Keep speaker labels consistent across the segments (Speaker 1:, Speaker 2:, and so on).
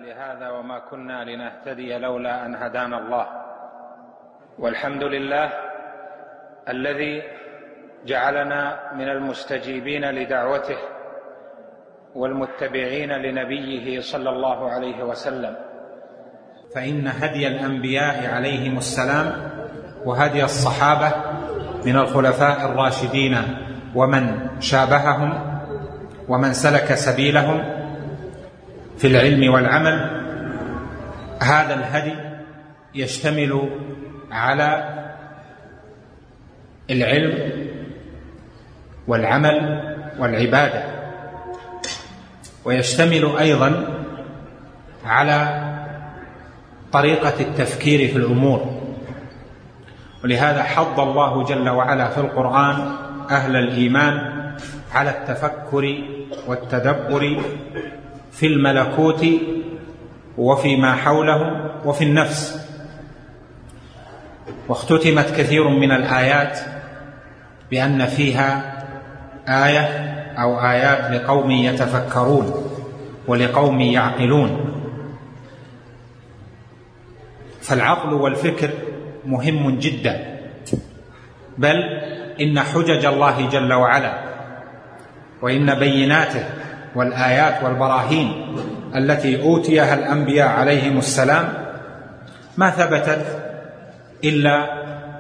Speaker 1: هذا وما كنا لنهتدي لولا أن هدانا الله. والحمد لله الذي جعلنا من المستجيبين لدعوته والمتبعين لنبيه صلى الله عليه وسلم.
Speaker 2: فإن هدي الأنبياء عليهم السلام وهدي الصحابة من الخلفاء الراشدين ومن شابههم ومن سلك سبيلهم في العلم والعمل، هذا الهدي يشتمل على العلم والعمل والعبادة، ويشتمل أيضا على طريقة التفكير في الأمور. ولهذا حض الله جل وعلا في القرآن أهل الإيمان على التفكر والتدبر في الملكوت وفيما حولهم وفي النفس. واختتمت كثير من الآيات بأن فيها آية أو آيات لقوم يتفكرون ولقوم يعقلون. فالعقل والفكر مهم جدا، بل إن حجج الله جل وعلا وإن بيناته والآيات والبراهين التي أوتيها الأنبياء عليهم السلام ما ثبتت إلا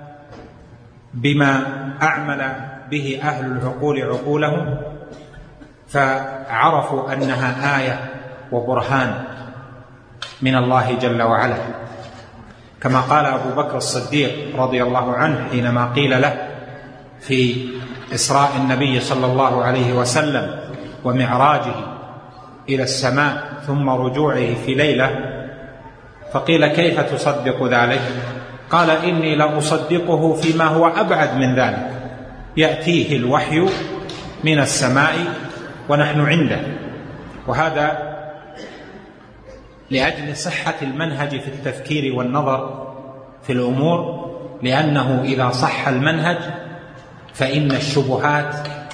Speaker 2: بما أعمل به أهل العقول عقولهم، فعرفوا أنها آية وبرهان من الله جل وعلا. كما قال أبو بكر الصديق رضي الله عنه حينما قيل له في إسراء النبي صلى الله عليه وسلم ومعراجه إلى السماء ثم رجوعه في ليلة، فقيل كيف تصدق ذلك؟ قال إني لأصدقه فيما هو أبعد من ذلك، يأتيه الوحي من السماء ونحن عنده. وهذا لأجل صحة المنهج في التفكير والنظر في الأمور، لأنه إذا صح المنهج فإن الشبهات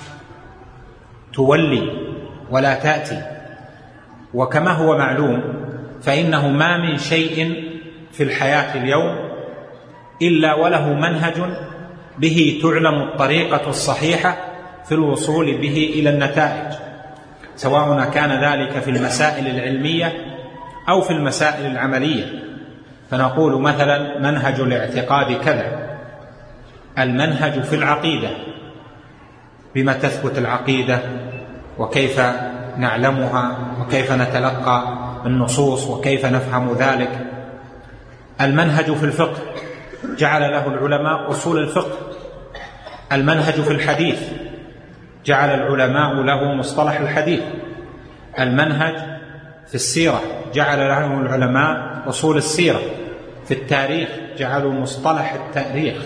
Speaker 2: تولي ولا تأتي. وكما هو معلوم فإنه ما من شيء في الحياة اليوم إلا وله منهج به تعلم الطريقة الصحيحة في الوصول به إلى النتائج، سواء كان ذلك في المسائل العلمية أو في المسائل العملية. فنقول مثلا منهج الاعتقاد كذا، المنهج في العقيدة بما تثبت العقيدة وكيف نعلمها وكيف نتلقى النصوص وكيف نفهم ذلك. المنهج في الفقه جعل له العلماء أصول الفقه. المنهج في الحديث جعل العلماء له مصطلح الحديث. المنهج في السيرة جعل له العلماء أصول السيرة. في التاريخ جعلوا مصطلح التاريخ.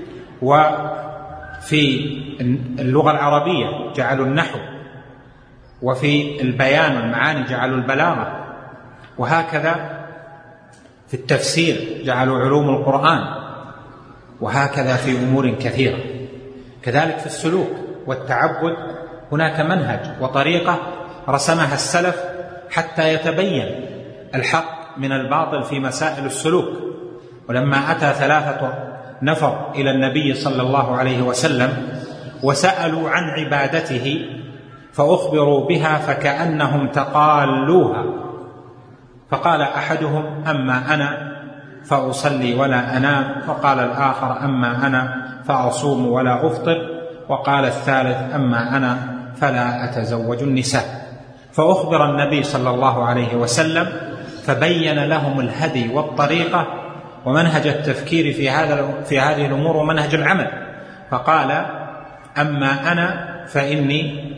Speaker 2: وفي اللغة العربية جعلوا النحو، وفي البيان والمعاني جعلوا البلاغة، وهكذا في التفسير جعلوا علوم القرآن، وهكذا في أمور كثيرة. كذلك في السلوك والتعبد هناك منهج وطريقة رسمها السلف حتى يتبين الحق من الباطل في مسائل السلوك. ولما أتى 3 نفر إلى النبي صلى الله عليه وسلم وسألوا عن عبادته فأخبروا بها فكأنهم تقالوها، فقال أحدهم أما أنا فأصلي ولا أنام، وقال الآخر أما أنا فأصوم ولا أفطر، وقال الثالث أما أنا فلا أتزوج النساء. فأخبر النبي صلى الله عليه وسلم فبين لهم الهدي والطريقة ومنهج التفكير في هذه الأمور ومنهج العمل. فقال أما أنا فإني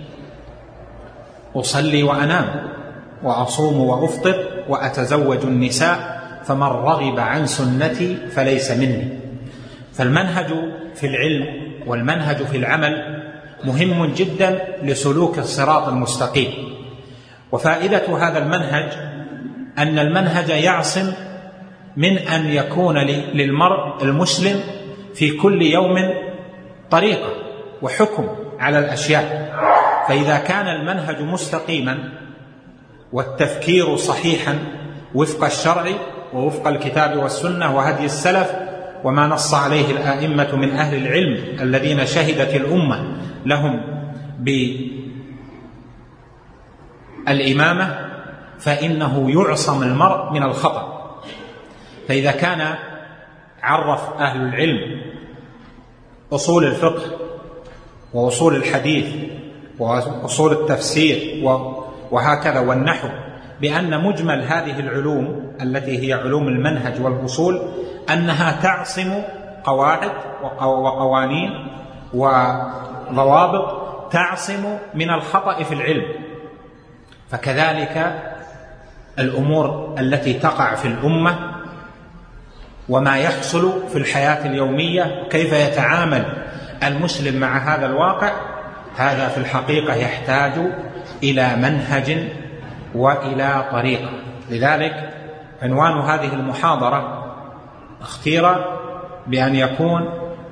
Speaker 2: أصلي وأنام وأصوم وأفطر وأتزوج النساء، فمن رغب عن سنتي فليس مني. فالمنهج في العلم والمنهج في العمل مهم جدا لسلوك الصراط المستقيم. وفائدة هذا المنهج أن المنهج يعصم من أن يكون للمرء المسلم في كل يوم طريقة وحكم على الأشياء. فإذا كان المنهج مستقيما والتفكير صحيحا وفق الشرع ووفق الكتاب والسنة وهدي السلف وما نص عليه الآئمة من أهل العلم الذين شهدت الأمة لهم بالإمامة، فإنه يعصم المرء من الخطأ. فإذا كان عرف أهل العلم أصول الفقه وأصول الحديث وأصول التفسير وهكذا والنحو بأن مجمل هذه العلوم التي هي علوم المنهج والأصول أنها تعصم قواعد وقوانين وضوابط تعصم من الخطأ في العلم، فكذلك الأمور التي تقع في الأمة وما يحصل في الحياة اليومية كيف يتعامل المسلم مع هذا الواقع، هذا في الحقيقة يحتاج إلى منهج وإلى طريقة. لذلك عنوان هذه المحاضرة اختير بأن يكون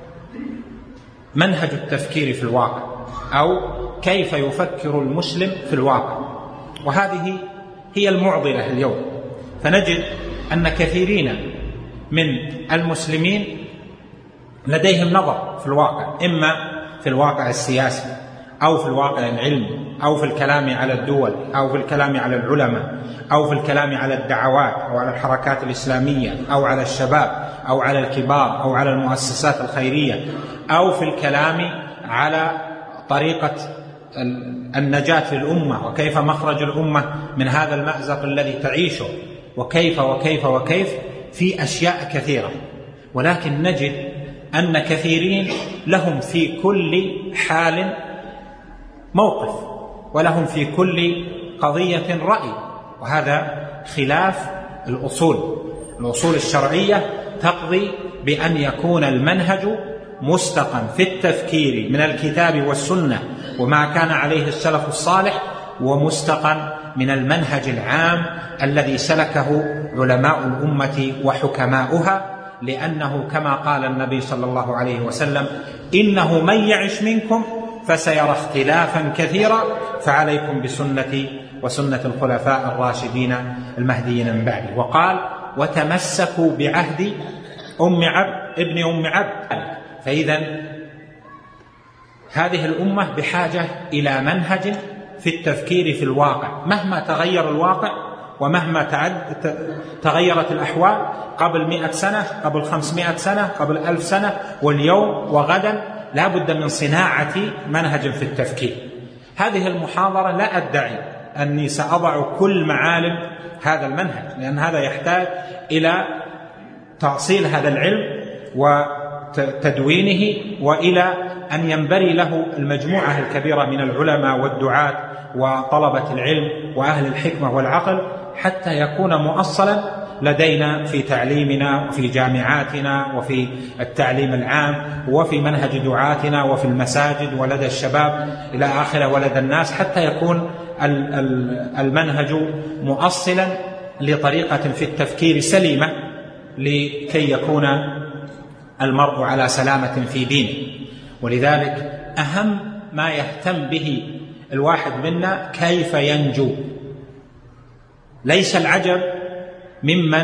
Speaker 2: منهج التفكير في الواقع، أو كيف يفكر المسلم في الواقع. وهذه هي المعضلة اليوم، فنجد أن كثيرين من المسلمين لديهم نظر في الواقع، إما في الواقع السياسي أو في الواقع العلمي أو في الكلام على الدول أو في الكلام على العلماء أو في الكلام على الدعوات أو على الحركات الإسلامية أو على الشباب أو على الكبار أو على المؤسسات الخيرية أو في الكلام على طريقة النجاة للأمة وكيف مخرج الأمة من هذا المأزق الذي تعيشه وكيف وكيف وكيف في أشياء كثيرة. ولكن نجد أن كثيرين لهم في كل حال موقف ولهم في كل قضية رأي، وهذا خلاف الأصول الشرعية تقضي بأن يكون المنهج مستقا في التفكير من الكتاب والسنة وما كان عليه السلف الصالح، ومستقا من المنهج العام الذي سلكه علماء الأمة وحكماؤها، لأنه كما قال النبي صلى الله عليه وسلم: إنه من يعش منكم فسيرى اختلافا كثيرا فعليكم بسنتي وسنة الخلفاء الراشدين المهديين من بعدي. وقال: وتمسكوا بعهد ابن أم عبد. فإذا هذه الأمة بحاجة إلى منهج في التفكير في الواقع، مهما تغير الواقع ومهما تغيرت الأحوال قبل 100 سنة، قبل 500 سنة، قبل 1000 سنة، واليوم وغدا لا بد من صناعة منهج في التفكير. هذه المحاضرة لا أدعي أني سأضع كل معالم هذا المنهج، لأن هذا يحتاج إلى تأصيل هذا العلم وتدوينه، وإلى أن ينبري له المجموعة الكبيرة من العلماء والدعاة وطلبة العلم وأهل الحكمة والعقل، حتى يكون مؤصلا لدينا في تعليمنا وفي جامعاتنا وفي التعليم العام وفي منهج دعاتنا وفي المساجد ولدى الشباب إلى آخره ولدى الناس، حتى يكون المنهج مؤصلا لطريقة في التفكير سليمة، لكي يكون المرء على سلامة في دينه. ولذلك أهم ما يهتم به الواحد منا كيف ينجو. ليس العجب ممن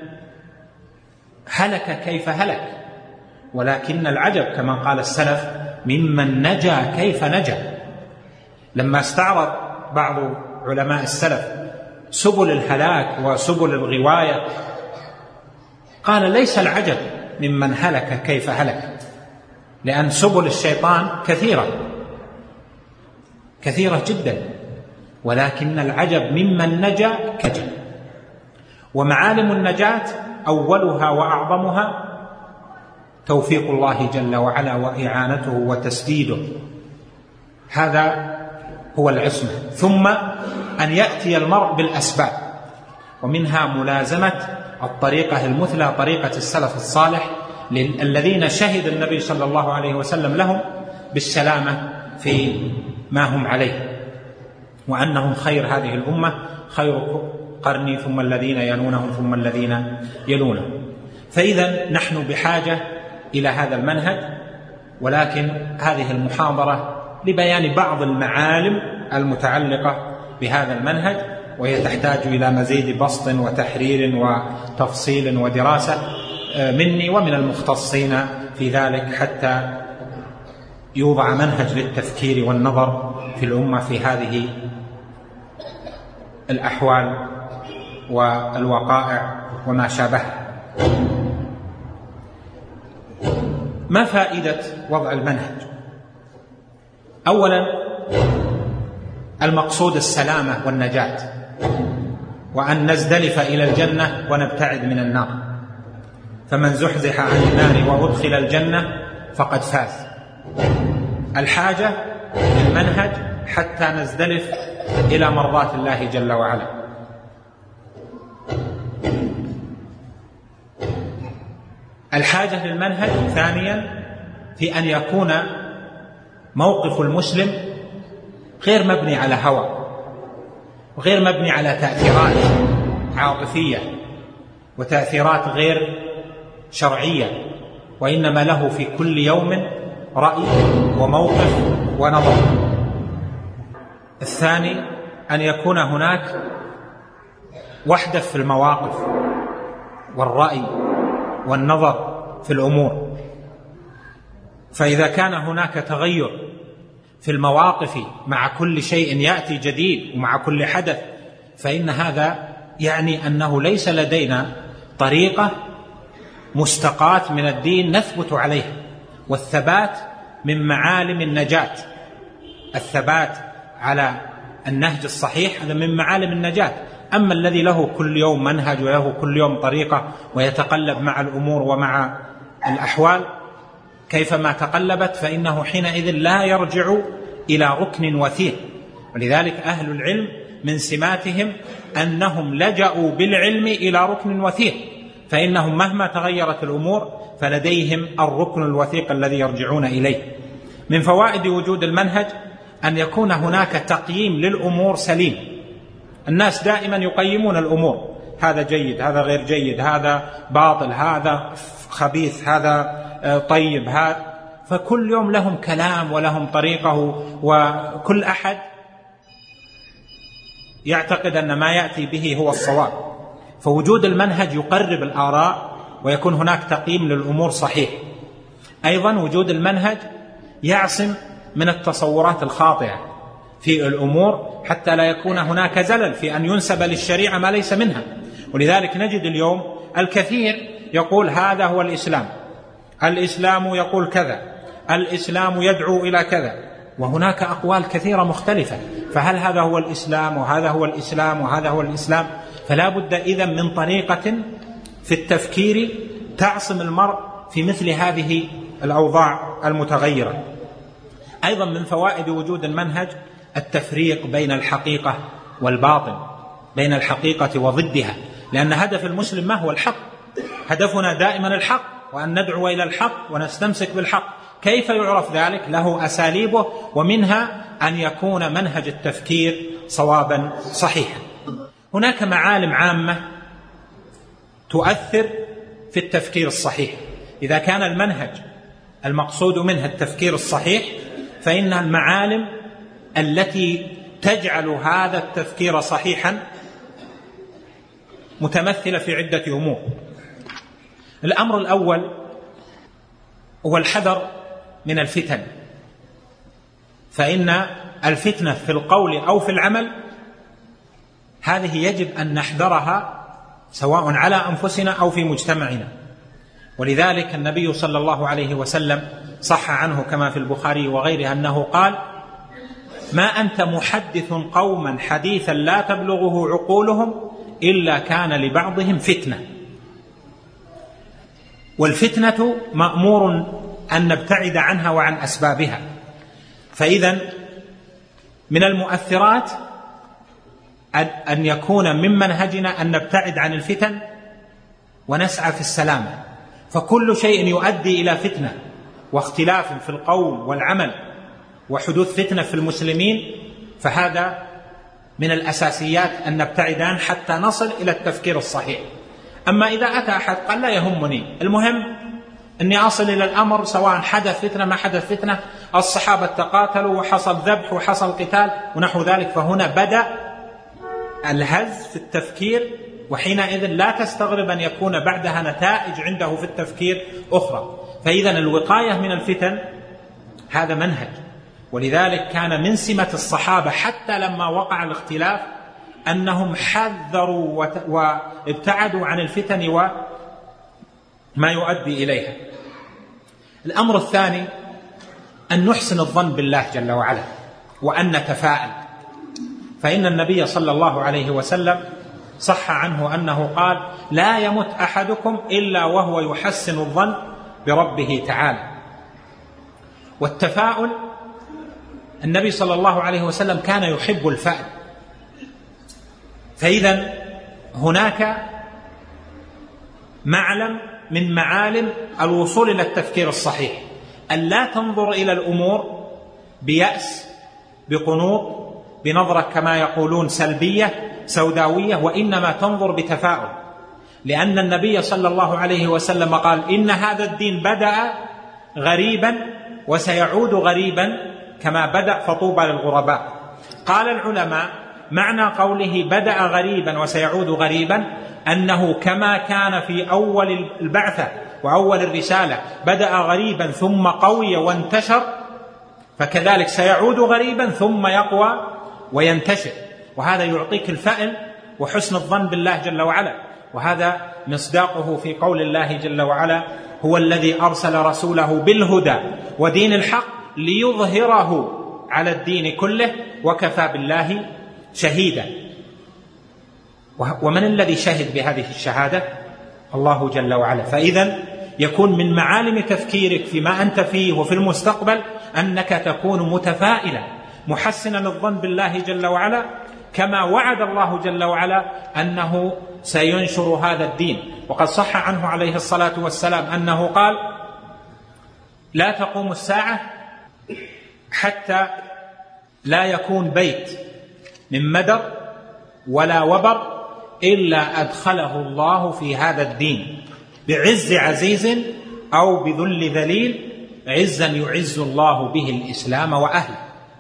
Speaker 2: هلك كيف هلك، ولكن العجب كما قال السلف ممن نجا كيف نجا. لما استعرض بعض علماء السلف سبل الهلاك وسبل الغواية قال: ليس العجب ممن هلك كيف هلك، لأن سبل الشيطان كثيرة جدا، ولكن العجب ممن نجا كجا. ومعالم النجاة أولها وأعظمها توفيق الله جل وعلا وإعانته وتسديده، هذا هو العصمة. ثم أن يأتي المرء بالأسباب، ومنها ملازمة الطريقة المثلى، طريقة السلف الصالح الذين شهد النبي صلى الله عليه وسلم لهم بالسلامة في ما هم عليه، وأنهم خير هذه الأمة، خير قرني ثم الذين يلونهم ثم الذين يلونهم. فإذا نحن بحاجة إلى هذا المنهج، ولكن هذه المحاضرة لبيان بعض المعالم المتعلقة بهذا المنهج، وهي تحتاج إلى مزيد بسط وتحرير وتفصيل ودراسة مني ومن المختصين في ذلك، حتى يوضع منهج للتفكير والنظر في الأمة في هذه الأحوال والوقائع وما شابهها. ما فائدة وضع المنهج؟ أولا، المقصود السلامة والنجاة، وأن نزدلف إلى الجنة ونبتعد من النار، فمن زحزح عن النار وأدخل الجنة فقد فاز. الحاجة للمنهج حتى نزدلف إلى مرضاة الله جل وعلا. الحاجة للمنهج ثانيا في أن يكون موقف المسلم غير مبني على هوى، وغير مبني على تأثيرات عاطفية وتأثيرات غير شرعية، وإنما له في كل يوم رأي وموقف ونظر. الثاني أن يكون هناك وحدة في المواقف والرأي والنظر في الأمور، فإذا كان هناك تغير في المواقف مع كل شيء يأتي جديد ومع كل حدث، فإن هذا يعني أنه ليس لدينا طريقة مستقاة من الدين نثبت عليها، والثبات من معالم النجاة. الثبات على النهج الصحيح هذا من معالم النجاة. أما الذي له كل يوم منهج وله كل يوم طريقة ويتقلب مع الأمور ومع الأحوال كيفما تقلبت، فإنه حينئذ لا يرجع إلى ركن وثيق. ولذلك أهل العلم من سماتهم أنهم لجأوا بالعلم إلى ركن وثيق، فإنهم مهما تغيرت الأمور فلديهم الركن الوثيق الذي يرجعون إليه. من فوائد وجود المنهج أن يكون هناك تقييم للأمور سليم. الناس دائما يقيمون الأمور، هذا جيد، هذا غير جيد، هذا باطل، هذا خبيث، هذا طيب، هذا، فكل يوم لهم كلام ولهم طريقه، وكل أحد يعتقد أن ما يأتي به هو الصواب. فوجود المنهج يقرب الآراء ويكون هناك تقييم للأمور صحيح. أيضا وجود المنهج يعصم من التصورات الخاطئة في الأمور، حتى لا يكون هناك زلل في أن ينسب للشريعة ما ليس منها. ولذلك نجد اليوم الكثير يقول هذا هو الإسلام، الإسلام يقول كذا، الإسلام يدعو إلى كذا، وهناك أقوال كثيرة مختلفة. فهل هذا هو الإسلام وهذا هو الإسلام وهذا هو الإسلام؟ فلا بد إذن من طريقة في التفكير تعصم المرء في مثل هذه الأوضاع المتغيرة. أيضا من فوائد وجود المنهج التفريق بين الحقيقة والباطل، بين الحقيقة وضدها، لأن هدف المسلم ما هو الحق؟ هدفنا دائما الحق، وأن ندعو إلى الحق ونستمسك بالحق. كيف يعرف ذلك؟ له أساليبه، ومنها أن يكون منهج التفكير صوابا صحيحا. هناك معالم عامة تؤثر في التفكير الصحيح. إذا كان المنهج المقصود منها التفكير الصحيح، فإن المعالم التي تجعل هذا التفكير صحيحا متمثلة في عدة أمور. الأمر الأول هو الحذر من الفتن، فإن الفتنة في القول أو في العمل هذه يجب أن نحذرها سواء على أنفسنا أو في مجتمعنا. ولذلك النبي صلى الله عليه وسلم صح عنه كما في البخاري وغيره أنه قال: ما أنت محدث قوما حديثا لا تبلغه عقولهم إلا كان لبعضهم فتنة. والفتنة مأمور أن نبتعد عنها وعن أسبابها. فإذا من المؤثرات أن يكون من منهجنا أن نبتعد عن الفتن ونسعى في السلامة. فكل شيء يؤدي إلى فتنة واختلاف في القول والعمل وحدوث فتنة في المسلمين فهذا من الأساسيات أن نبتعد عنه حتى نصل إلى التفكير الصحيح. أما إذا أتى أحد قال لا يهمني، المهم أني أصل إلى الأمر سواء حدث فتنة ما حدث فتنة، الصحابة تقاتلوا وحصل ذبح وحصل قتال ونحو ذلك، فهنا بدأ الهز في التفكير، وحينئذ لا تستغرب أن يكون بعدها نتائج عنده في التفكير أخرى. فإذا الوقاية من الفتن هذا منهج، ولذلك كان من سمة الصحابة حتى لما وقع الاختلاف أنهم حذروا وابتعدوا عن الفتن وما يؤدي إليها. الأمر الثاني أن نحسن الظن بالله جل وعلا وأن نتفاءل، فإن النبي صلى الله عليه وسلم صح عنه أنه قال: لا يمت أحدكم إلا وهو يحسن الظن بربه تعالى. والتفاؤل، النبي صلى الله عليه وسلم كان يحب الفأل، فإذا هناك معلم من معالم الوصول إلى التفكير الصحيح أن لا تنظر إلى الأمور بيأس، بقنوط، بنظرة كما يقولون سلبية سوداوية، وإنما تنظر بتفاؤل، لأن النبي صلى الله عليه وسلم قال: إن هذا الدين بدأ غريبا وسيعود غريبا كما بدأ فطوبى للغرباء. قال العلماء: معنى قوله بدأ غريبا وسيعود غريبا أنه كما كان في أول البعثة وأول الرسالة بدأ غريبا ثم قوي وانتشر، فكذلك سيعود غريبا ثم يقوى وينتشر. وهذا يعطيك الفأل وحسن الظن بالله جل وعلا، وهذا مصداقه في قول الله جل وعلا: هو الذي أرسل رسوله بالهدى ودين الحق ليظهره على الدين كله وكفى بالله شهيدا. ومن الذي شهد بهذه الشهادة؟ الله جل وعلا. فإذا يكون من معالم تفكيرك فيما أنت فيه وفي المستقبل أنك تكون متفائلا محسنا الظن بالله جل وعلا، كما وعد الله جل وعلا أنه سينشر هذا الدين. وقد صح عنه عليه الصلاة والسلام أنه قال: لا تقوم الساعة حتى لا يكون بيت من مدر ولا وبر إلا أدخله الله في هذا الدين بعز عزيز أو بذل ذليل، عزا يعز الله به الإسلام وأهله.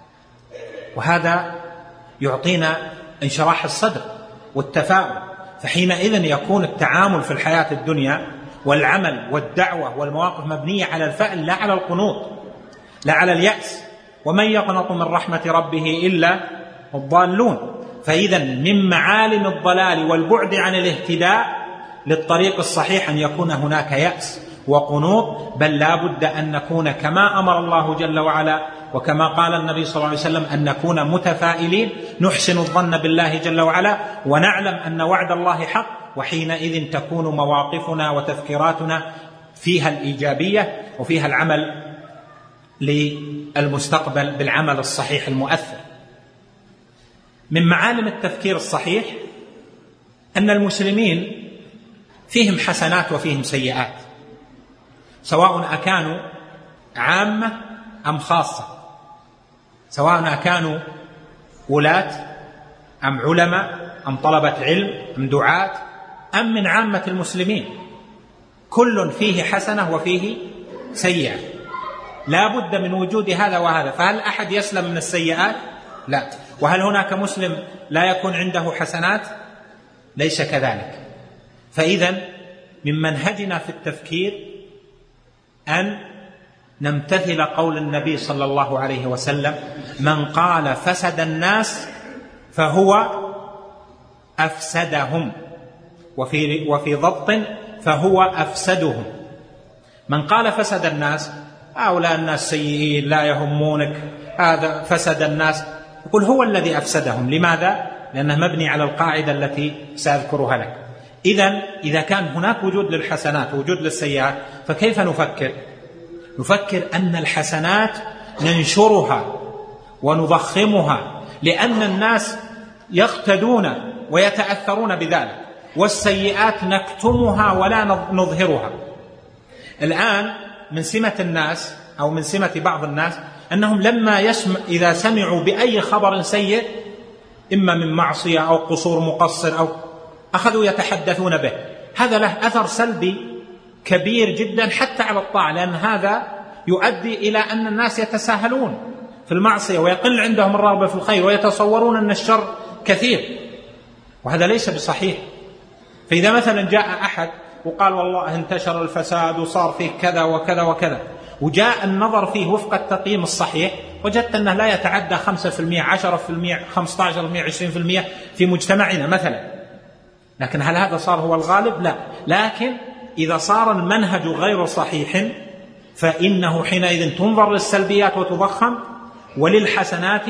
Speaker 2: وهذا يعطينا انشراح الصدر والتفاؤل، فحينئذ يكون التعامل في الحياة الدنيا والعمل والدعوة والمواقف مبنية على الفأل لا على القنوط، لا على اليأس. ومن يقنط من رحمة ربه إلا الضالون. فإذا من معالم الضلال والبعد عن الاهتداء للطريق الصحيح أن يكون هناك يأس وقنوط، بل لا بد أن نكون كما أمر الله جل وعلا وكما قال النبي صلى الله عليه وسلم أن نكون متفائلين نحسن الظن بالله جل وعلا ونعلم أن وعد الله حق، وحينئذ تكون مواقفنا وتفكيراتنا فيها الإيجابية وفيها العمل للمستقبل بالعمل الصحيح المؤثر. من معالم التفكير الصحيح أن المسلمين فيهم حسنات وفيهم سيئات، سواء أكانوا عامة أم خاصة، سواء أكانوا ولاة أم علماء أم طلبة علم أم دعاة أم من عامة المسلمين، كل فيه حسنة وفيه سيئة، لا بد من وجود هذا وهذا. فهل أحد يسلم من السيئات؟ لا. وهل هناك مسلم لا يكون عنده حسنات؟ ليس كذلك. فإذا من منهجنا في التفكير أن نمتثل قول النبي صلى الله عليه وسلم: من قال فسد الناس فهو أفسدهم، وفي ضبط فهو أفسدهم. من قال فسد الناس، هؤلاء الناس سيئين لا يهمونك، هذا فسد الناس، يقول هو الذي أفسدهم. لماذا؟ لأنه مبني على القاعدة التي سأذكرها لك. إذا كان هناك وجود للحسنات ووجود للسيئات، فكيف نفكر؟ نفكر أن الحسنات ننشرها ونضخمها لأن الناس يقتدون ويتأثرون بذلك، والسيئات نكتمها ولا نظهرها. الآن من سمة الناس أو من سمة بعض الناس أنهم لما إذا سمعوا بأي خبر سيء إما من معصية أو قصور مقصر أو أخذوا يتحدثون به. هذا له أثر سلبي كبير جدا حتى على الطاعة، لأن هذا يؤدي إلى أن الناس يتساهلون في المعصية ويقل عندهم الرغبة في الخير ويتصورون أن الشر كثير. وهذا ليس بصحيح. فإذا مثلا جاء أحد وقال والله انتشر الفساد وصار فيه كذا وكذا وكذا، وجاء النظر فيه وفق التقييم الصحيح، وجدت أنه لا يتعدى 5%، 10%، 15%، 20% في مجتمعنا مثلا، لكن هل هذا صار هو الغالب؟ لا. لكن إذا صار المنهج غير صحيح فإنه حينئذ تنظر للسلبيات وتضخم، وللحسنات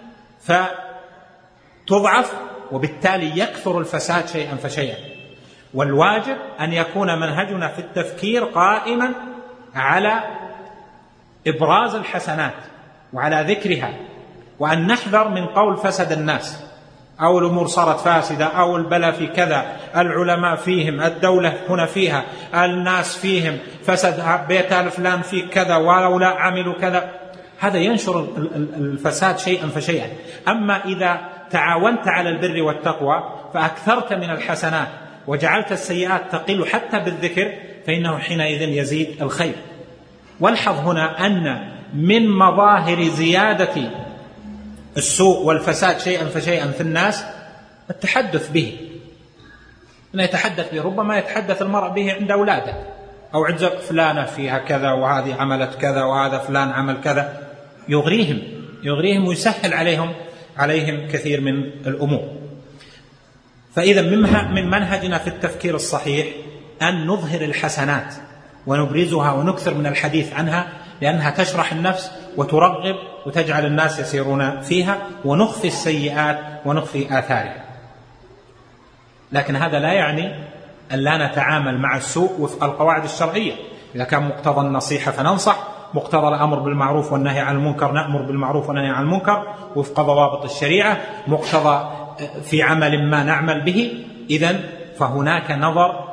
Speaker 2: فتضعف، وبالتالي يكثر الفساد شيئا فشيئا. والواجب أن يكون منهجنا في التفكير قائما على إبراز الحسنات وعلى ذكرها، وأن نحذر من قول فسد الناس، أو الأمور صارت فاسدة، أو البلاء في كذا، العلماء فيهم، الدولة هنا فيها، الناس فيهم، فسد بيت فلان فيه كذا، ولولا عملوا كذا. هذا ينشر الفساد شيئا فشيئا. أما إذا تعاونت على البر والتقوى فأكثرت من الحسنات وجعلت السيئات تقل حتى بالذكر، فإنه حينئذ يزيد الخير. والحظ هنا أن من مظاهر زيادة السوء والفساد شيئا فشيئا في الناس التحدث به. أن يتحدث به، ربما يتحدث المرء به عند أولاده، أو عند فلانة فيها كذا، وهذه عملت كذا، وهذا فلان عمل كذا، يغريهم ويسهل عليهم كثير من الأمور. فإذا من منهجنا في التفكير الصحيح أن نظهر الحسنات ونبرزها ونكثر من الحديث عنها، لأنها تشرح النفس وترغب وتجعل الناس يسيرون فيها، ونخفي السيئات ونخفي آثارها. لكن هذا لا يعني أن لا نتعامل مع السوء وفق القواعد الشرعية. إذا كان مقتضى النصيحة فننصح، مقتضى الأمر بالمعروف والنهي عن المنكر نأمر بالمعروف والنهي عن المنكر وفق ضوابط الشريعة، مقتضى في عمل ما نعمل به. إذن فهناك نظر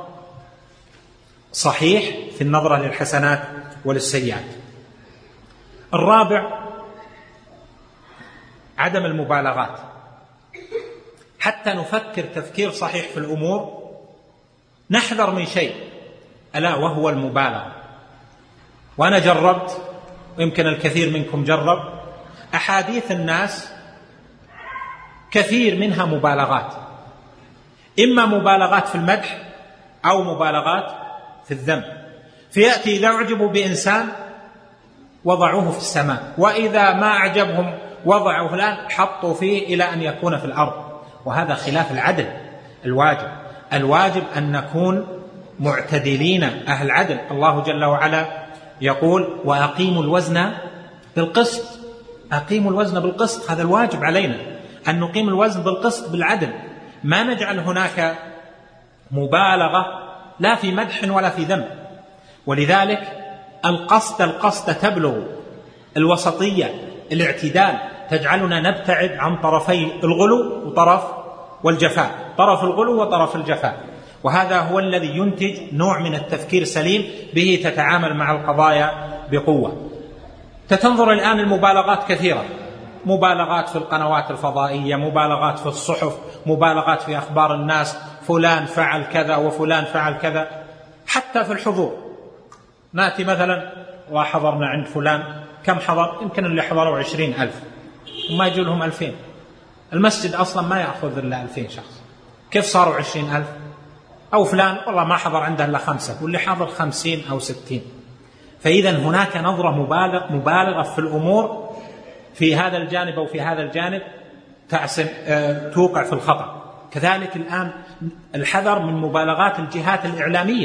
Speaker 2: صحيح في النظرة للحسنات وللسيئات. الرابع عدم المبالغات. حتى نفكر تفكير صحيح في الأمور نحذر من شيء، ألا وهو المبالغة. وأنا جربت، ويمكن الكثير منكم جرب، أحاديث الناس كثير منها مبالغات، إما مبالغات في المدح أو مبالغات في الذم. فيأتي إذا أعجبوا بإنسان وضعوه في السماء، وإذا ما أعجبهم وضعوا فلان حطوا فيه إلى أن يكون في الأرض، وهذا خلاف العدل. الواجب أن نكون معتدلين أهل عدل. الله جل وعلا يقول وأقيموا الوزن بالقسط. أقيموا الوزن بالقسط، هذا الواجب علينا أن نقيم الوزن بالقسط بالعدل، ما نجعل هناك مبالغة لا في مدح ولا في ذم. ولذلك القصد تبلغ، الوسطية الاعتدال تجعلنا نبتعد عن طرفي الغلو وطرف والجفاء، طرف الغلو وطرف الجفاء. وهذا هو الذي ينتج نوع من التفكير سليم به تتعامل مع القضايا بقوة. تنظر الآن المبالغات كثيرة، مبالغات في القنوات الفضائية، مبالغات في الصحف، مبالغات في أخبار الناس، فلان فعل كذا وفلان فعل كذا. حتى في الحضور نأتي مثلا وحضرنا عند فلان، كم حضر؟ يمكن اللي حضروا 20,000 وما يجوا لهم 2000. المسجد أصلا ما يأخذ إلا 2000 شخص، كيف صاروا 20,000؟ أو فلان والله ما حضر عنده إلا 5 واللي حضر 50 أو 60. فإذا هناك نظرة مبالغة في الأمور في هذا الجانب أو في هذا الجانب توقع في الخطأ. كذلك الآن الحذر من مبالغات الجهات الإعلامية،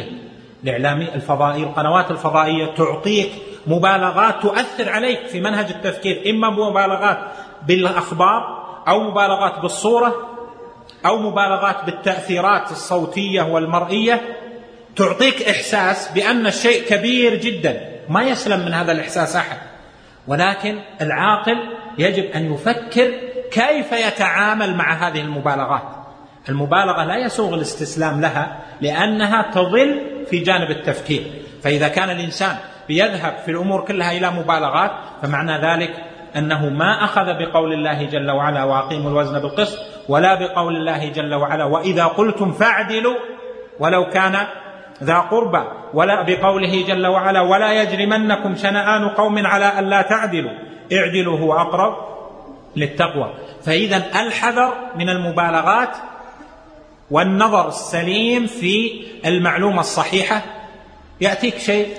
Speaker 2: القنوات الفضائية تعطيك مبالغات تؤثر عليك في منهج التفكير، إما مبالغات بالأخبار أو مبالغات بالصورة أو مبالغات بالتأثيرات الصوتية والمرئية، تعطيك إحساس بأن الشيء كبير جدا، ما يسلم من هذا الإحساس أحد. ولكن العاقل يجب أن يفكر كيف يتعامل مع هذه المبالغات. المبالغة لا يسوغ الاستسلام لها، لأنها تضل في جانب التفكير. فإذا كان الإنسان بيذهب في الأمور كلها إلى مبالغات، فمعنى ذلك أنه ما أخذ بقول الله جل وعلا وأقيموا الوزن بالقسط، ولا بقول الله جل وعلا وإذا قلتم فاعدلوا ولو كان ذا قربى، ولا بقوله جل وعلا ولا يجرمنكم شنآن قوم على ألا تعدلوا اعدلوا هو أقرب للتقوى. فإذا الحذر من المبالغات والنظر السليم في المعلومة الصحيحة، يأتيك شيء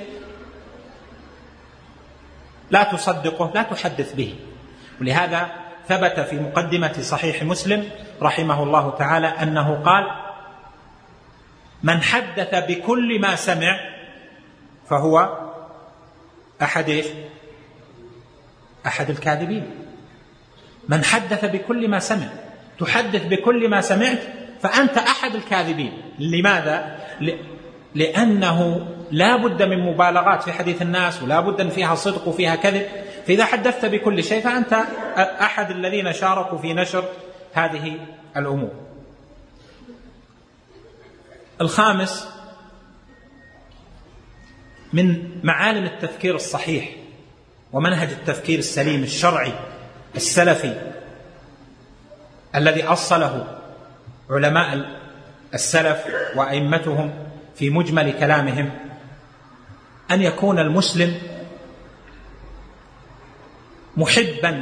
Speaker 2: لا تصدقه لا تحدث به. ولهذا ثبت في مقدمة صحيح مسلم رحمه الله تعالى أنه قال: من حدث بكل ما سمع فهو أحد الكاذبين. من حدث بكل ما سمع، تحدث بكل ما سمعت فأنت أحد الكاذبين. لماذا؟ لأنه لا بد من مبالغات في حديث الناس، ولا بد أن فيها صدق وفيها كذب. فإذا حدثت بكل شيء فأنت أحد الذين شاركوا في نشر هذه الأمور. الخامس من معالم التفكير الصحيح ومنهج التفكير السليم الشرعي السلفي الذي أصله علماء السلف وأئمتهم في مجمل كلامهم، أن يكون المسلم محبا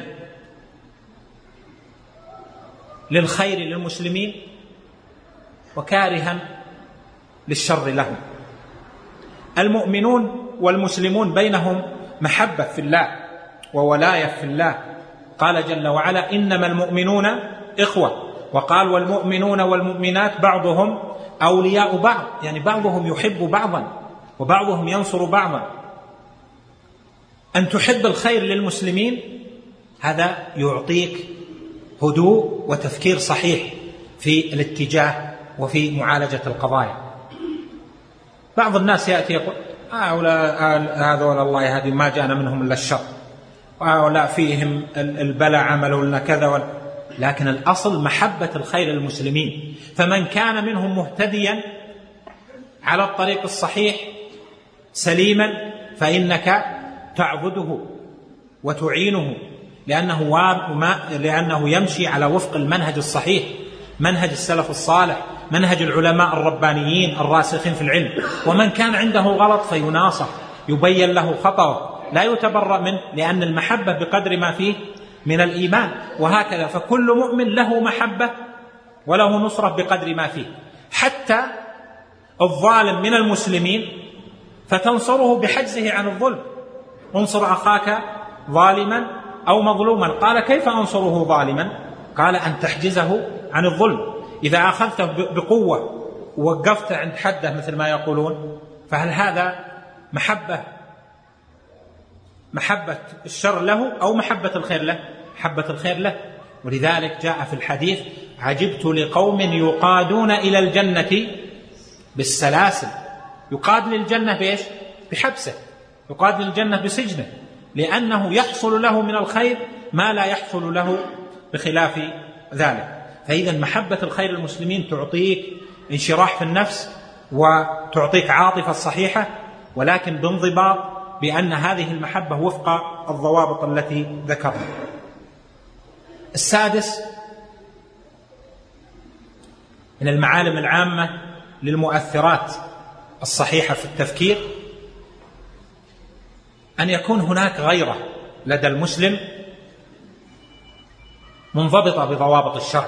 Speaker 2: للخير للمسلمين وكارها للشر لهم. المؤمنون والمسلمون بينهم محبة في الله وولاية في الله. قال جل وعلا: إنما المؤمنون إخوة. وقال: والمؤمنون والمؤمنات بعضهم أولياء بعض، يعني بعضهم يحب بعضا وبعضهم ينصر بعضا. أن تحب الخير للمسلمين هذا يعطيك هدوء وتفكير صحيح في الاتجاه وفي معالجة القضايا. بعض الناس يأتي يقول: هذول الله يهدي ما جاءنا منهم إلا الشر، ولا فيهم البلاء عملوا لنا كذا لكن الأصل محبة الخير للمسلمين. فمن كان منهم مهتديا على الطريق الصحيح سليما فإنك تعبده وتعينه، لأنه يمشي على وفق المنهج الصحيح، منهج السلف الصالح، منهج العلماء الربانيين الراسخين في العلم. ومن كان عنده غلط فيناصح، يبين له خطأه، لا يتبرأ منه، لأن المحبة بقدر ما فيه من الإيمان. وهكذا فكل مؤمن له محبة وله نصرة بقدر ما فيه. حتى الظالم من المسلمين فتنصره بحجزه عن الظلم. انصر أخاك ظالما أو مظلوما. قال: كيف أنصره ظالما؟ قال: أن تحجزه عن الظلم. إذا أخذته بقوة ووقفته عند حده مثل ما يقولون، فهل هذا محبة الشر له أو محبة الخير له؟ محبة الخير له. ولذلك جاء في الحديث: عجبت لقوم يقادون إلى الجنة بالسلاسل. يقاد للجنة بإيش؟ بحبسه. يقاد للجنة بسجنه، لأنه يحصل له من الخير ما لا يحصل له بخلاف ذلك. فإذا محبة الخير للمسلمين تعطيك انشراح في النفس وتعطيك عاطفة صحيحة، ولكن بانضباط، بأن هذه المحبة وفق الضوابط التي ذكرنا. السادس من المعالم العامة للمؤثرات الصحيحة في التفكير أن يكون هناك غيرة لدى المسلم منضبطة بضوابط الشرع.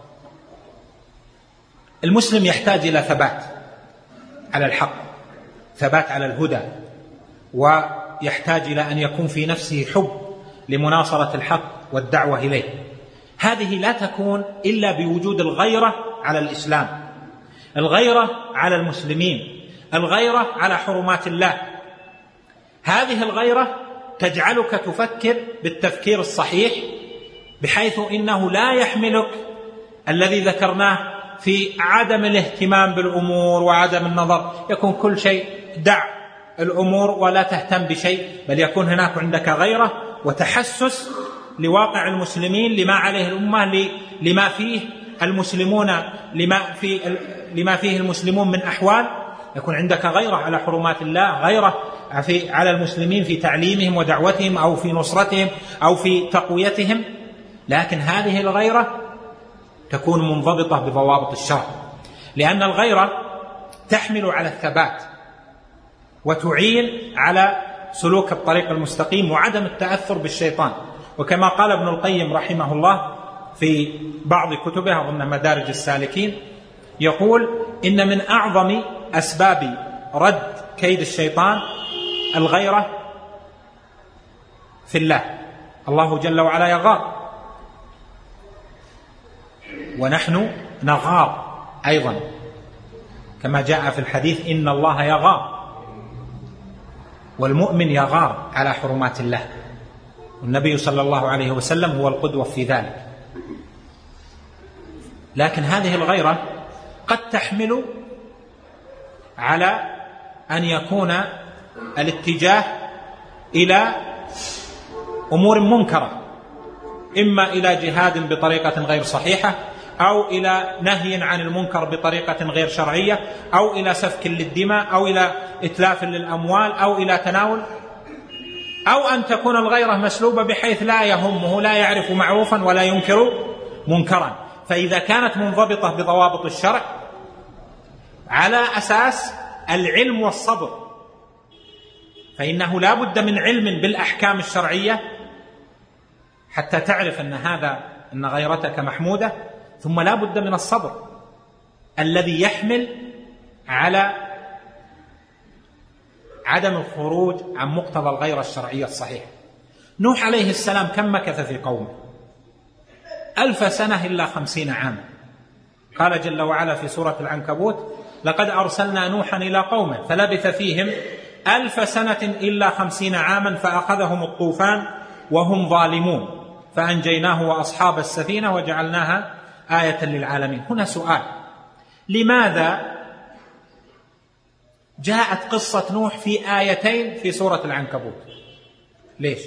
Speaker 2: المسلم يحتاج إلى ثبات على الحق، ثبات على الهدى، ويحتاج إلى أن يكون في نفسه حب لمناصرة الحق والدعوة إليه. هذه لا تكون إلا بوجود الغيرة على الإسلام، الغيرة على المسلمين، الغيرة على حرمات الله. هذه الغيرة تجعلك تفكر بالتفكير الصحيح، بحيث إنه لا يحملك الذي ذكرناه في عدم الاهتمام بالأمور وعدم النظر. يكون كل شيء دع الأمور ولا تهتم بشيء، بل يكون هناك عندك غيرة وتحسس لواقع المسلمين، لما عليه الأمة، لما فيه المسلمون، لما فيه المسلمون من أحوال. يكون عندك غيرة على حرمات الله، غيرة على المسلمين في تعليمهم ودعوتهم أو في نصرتهم أو في تقويتهم. لكن هذه الغيرة تكون منضبطة بضوابط الشرع، لأن الغيرة تحمل على الثبات وتعين على سلوك الطريق المستقيم وعدم التأثر بالشيطان. وكما قال ابن القيم رحمه الله في بعض كتبه، أظن مدارج السالكين، يقول إن من أعظم أسباب رد كيد الشيطان الغيرة في الله. الله جل وعلا يغار، ونحن نغار أيضا كما جاء في الحديث إن الله يغار، والمؤمن يغار على حرمات الله، والنبي صلى الله عليه وسلم هو القدوة في ذلك. لكن هذه الغيرة قد تحمل على أن يكون الاتجاه إلى أمور منكرة، إما إلى جهاد بطريقة غير صحيحة، أو إلى نهي عن المنكر بطريقة غير شرعية، أو إلى سفك للدماء، أو إلى إتلاف للأموال، أو إلى تناول، أو أن تكون الغيرة مسلوبة بحيث لا يهمه، لا يعرف معروفا ولا ينكر منكرا. فإذا كانت منضبطة بضوابط الشرع على أساس العلم والصبر، فإنه لا بد من علم بالأحكام الشرعية حتى تعرف أن غيرتك محمودة، ثم لا بد من الصبر الذي يحمل على عدم الخروج عن مقتضى الغيرة الشرعية الصحيحة. نوح عليه السلام كم مكث في قومه؟ 1000 سنة إلا 50 عاما. قال جل وعلا في سورة العنكبوت: لقد أرسلنا نوحا إلى قومه فلبث فيهم 1000 سنة إلا 50 عاما فأخذهم الطوفان وهم ظالمون فأنجيناه وأصحاب السفينة وجعلناها آية للعالمين. هنا سؤال: لماذا جاءت قصة نوح في آيتين في سورة العنكبوت؟ ليش؟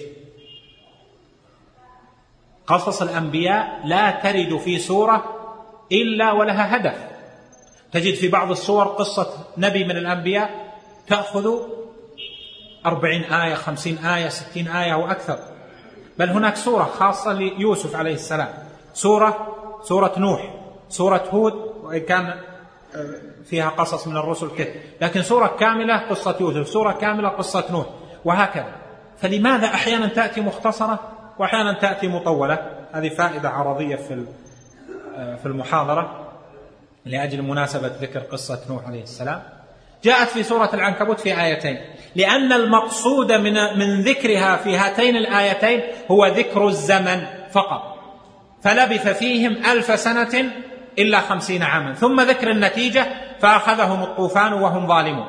Speaker 2: قصص الأنبياء لا ترد في سورة إلا ولها هدف. تجد في بعض السور قصة نبي من الأنبياء تأخذ 40 آية، 50 آية، 60 آية وأكثر. بل هناك سورة خاصة ليوسف عليه السلام، سورة نوح، سورة هود، وإن كان فيها قصص من الرسل كثير، لكن سورة كاملة قصة يوسف، سورة كاملة قصة نوح، وهكذا. فلماذا أحيانا تأتي مختصرة وأحيانا تأتي مطولة؟ هذه فائدة عرضية في المحاضرة لأجل مناسبة ذكر قصة نوح عليه السلام. جاءت في سورة العنكبوت في آيتين، لأن المقصود من ذكرها في هاتين الآيتين هو ذكر الزمن فقط، فلبث فيهم 1000 سنة إلا 50 عاما، ثم ذكر النتيجة فأخذهم الطوفان وهم ظالمون.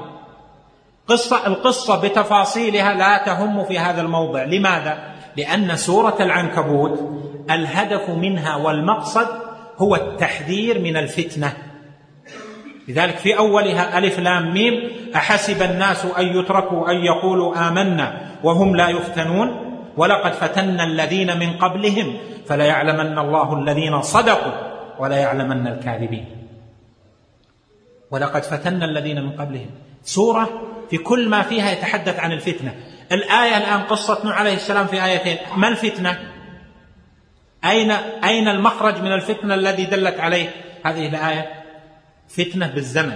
Speaker 2: القصة بتفاصيلها لا تهم في هذا الموضع. لماذا؟ لأن سورة العنكبوت الهدف منها والمقصد هو التحذير من الفتنة. لذلك في أولها ألف لام ميم: أحسب الناس أن يتركوا أن يقولوا آمنا وهم لا يفتنون ولقد فتنا الذين من قبلهم فليعلمن الله الذين صدقوا وليعلمن الكاذبين. ولقد فتنا الذين من قبلهم، سورة في كل ما فيها يتحدث عن الفتنة. الآية الآن قصة نوح عليه السلام في آيتين، ما الفتنة؟ أين المخرج من الفتنة الذي دلت عليه هذه الآية؟ فتنة بالزمن،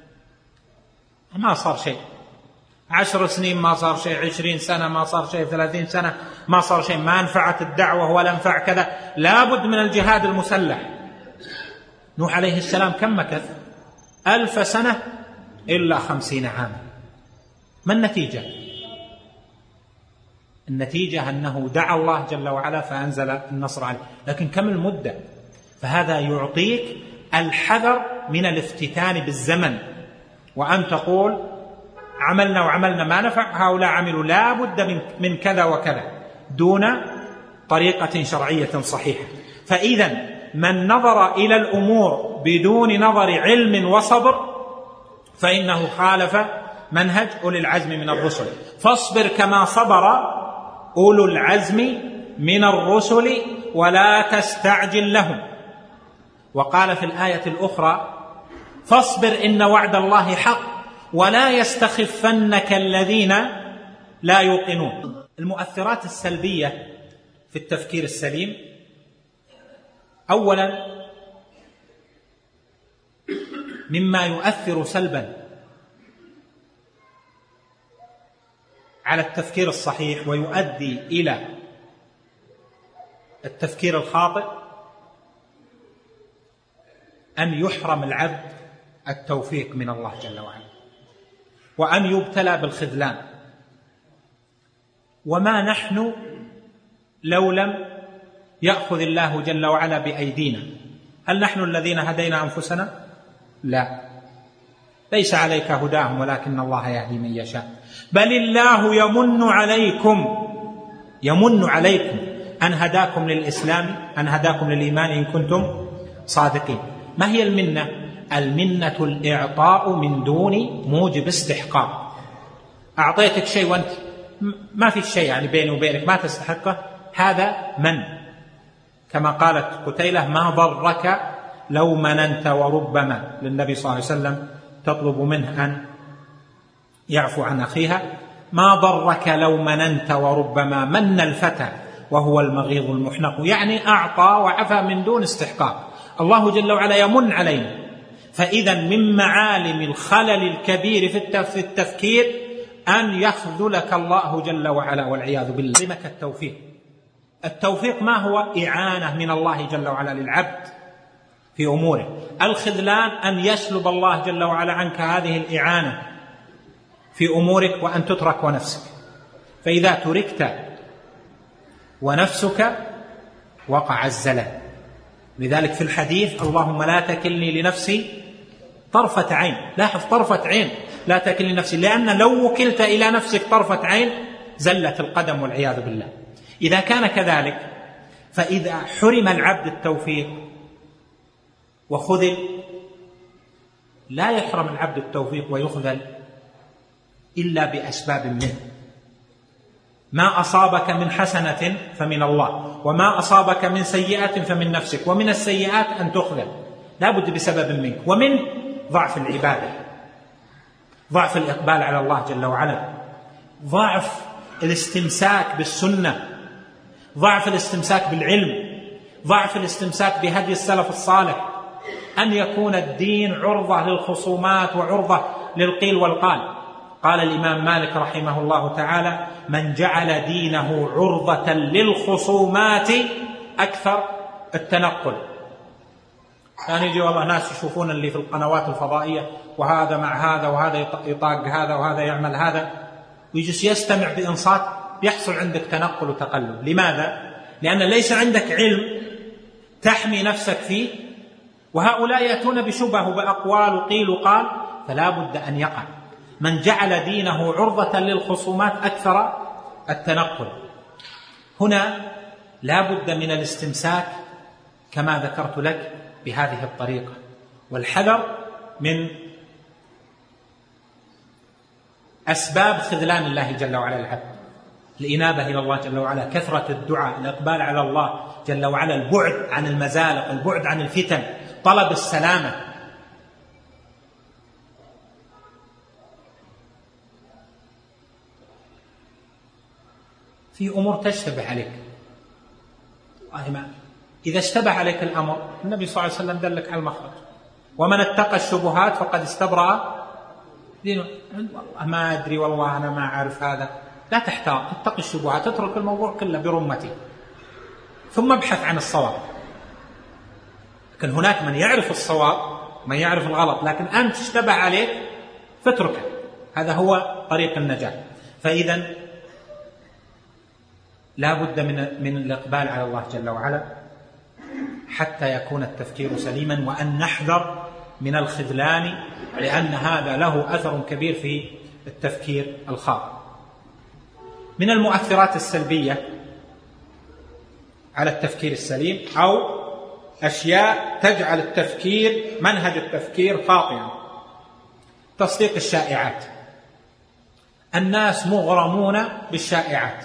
Speaker 2: ما صار شيء، 10 سنين ما صار شيء، 20 سنة ما صار شيء، 30 سنة ما صار شيء، ما نفعت الدعوة ولا نفع كذا، لابد من الجهاد المسلح. نوح عليه السلام كم مكث؟ 1000 سنة إلا 50 عاما. ما النتيجة؟ النتيجة أنه دعا الله جل وعلا فأنزل النصر عليه. لكن كم المدة؟ فهذا يعطيك الحذر من الافتتان بالزمن، وأن تقول عملنا وعملنا ما نفع، هؤلاء عملوا لا بد من كذا وكذا، دون طريقة شرعية صحيحة. فإذا من نظر إلى الأمور بدون نظر علم وصبر فإنه خالف منهج أولي العزم من الرسل. فاصبر كما صبر أولو العزم من الرسل ولا تستعجل لهم. وقال في الآية الأخرى: فاصبر إن وعد الله حق ولا يستخفنك الذين لا يوقنون. المؤثرات السلبية في التفكير السليم: أولا، مما يؤثر سلبا على التفكير الصحيح ويؤدي إلى التفكير الخاطئ أن يحرم العبد التوفيق من الله جل وعلا، وأن يبتلى بالخذلان. وما نحن لو لم يأخذ الله جل وعلا بأيدينا؟ هل نحن الذين هدينا أنفسنا؟ لا، ليس عليك هداهم ولكن الله يهدي من يشاء. بل الله يمن عليكم أن هداكم للإسلام، أن هداكم للإيمان إن كنتم صادقين. ما هي المنة؟ المنة الإعطاء من دون موجب استحقاق. أعطيتك شيء وأنت ما في شيء يعني بيني وبينك ما تستحقه، هذا من، كما قالت قتيلة: ما ضرك لو مننت. وربما للنبي صلى الله عليه وسلم تطلب منه أن يعفو عن أخيها: ما ضرك لو مننت وربما من الفتى وهو المغيظ المحنق. يعني أعطى وعفى من دون استحقاق. الله جل وعلا يمن علينا. فإذا من معالم الخلل الكبير في التفكير أن يخذلك الله جل وعلا والعياذ بالله. لمك التوفيق ما هو؟ إعانة من الله جل وعلا للعبد في أموره. الخذلان أن يسلب الله جل وعلا عنك هذه الإعانة في أمورك وأن تترك ونفسك. فإذا تركت ونفسك وقع الزلل. لذلك في الحديث: اللهم لا تكلني لنفسي طرفة عين. لاحظ، طرفة عين، لا تكلني لنفسي، لأن لو وكلت إلى نفسك طرفة عين زلت القدم والعياذ بالله. إذا كان كذلك، فإذا حرم العبد التوفيق وخذل، لا يحرم العبد التوفيق ويخذل إلا بأسباب منه. ما أصابك من حسنة فمن الله، وما أصابك من سيئة فمن نفسك، ومن السيئات أن تخذل، لا بد بسبب منك. ومن ضعف العبادة، ضعف الإقبال على الله جل وعلا، ضعف الاستمساك بالسنة، ضعف الاستمساك بالعلم، ضعف الاستمساك بهدي السلف الصالح، أن يكون الدين عرضة للخصومات وعرضة للقيل والقال. قال الإمام مالك رحمه الله تعالى: من جعل دينه عرضة للخصومات أكثر التنقل. يعني يجي والله ناس يشوفون اللي في القنوات الفضائية، وهذا مع هذا، وهذا يطاق هذا، وهذا يعمل هذا، ويجلس يستمع بإنصات، يحصل عندك تنقل وتقلب. لماذا؟ لأن ليس عندك علم تحمي نفسك فيه، وهؤلاء يأتون بشبه وبأقوال وقيل وقال، فلا بد أن يقع. من جعل دينه عرضة للخصومات أكثر التنقل. هنا لا بد من الاستمساك كما ذكرت لك بهذه الطريقة، والحذر من أسباب خذلان الله جل وعلا العبد. الإنابة إلى الله جل وعلا، كثرة الدعاء، الإقبال على الله جل وعلا، البعد عن المزالق، البعد عن الفتن، طلب السلامة. في أمور تشتبه عليك، إذا اشتبه عليك الأمر النبي صلى الله عليه وسلم دلك على المخرج: ومن اتقى الشبهات فقد استبرأ دينه. والله ما أدري، والله أنا ما أعرف هذا. لا تحتاط، اتقي الشبهات، اترك الموضوع كله برمته، ثم ابحث عن الصواب. لكن هناك من يعرف الصواب ومن يعرف الغلط، لكن أنت اشتبه عليك فاتركه. هذا هو طريق النجاة. فإذا لا بد من الإقبال على الله جل وعلا حتى يكون التفكير سليما، وأن نحذر من الخذلان، لأن هذا له أثر كبير في التفكير الخاطئ. من المؤثرات السلبية على التفكير السليم، أو أشياء تجعل التفكير، منهج التفكير خاطئا: تصديق الشائعات. الناس مغرمون بالشائعات،